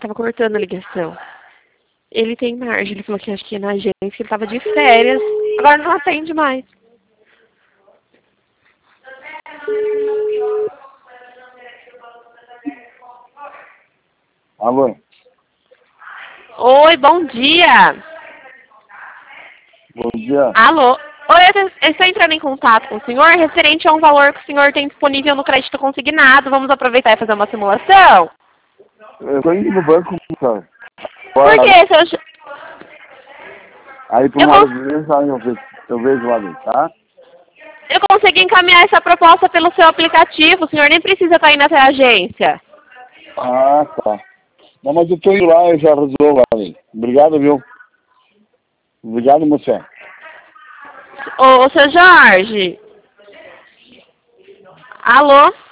tava cortando a ligação. Ele tem margem, ele falou que acho que é na agência, que ele tava de férias. Agora não atende mais. Alô? Oi, bom dia. Bom dia. Alô? Oi, eu estou entrando em contato com o senhor referente a um valor que o senhor tem disponível no crédito consignado. Vamos aproveitar e fazer uma simulação? Eu tô indo no banco, cara. Por quê, seu... Aí por Eu, uma hora cons... eu vejo lá dentro, tá? eu consegui encaminhar essa proposta pelo seu aplicativo. O senhor nem precisa estar indo até a agência. Ah, tá. Não, mas eu tô indo lá, eu já resolvo ali. Obrigado, viu? Obrigado, moça. Ô, seu Jorge. Alô?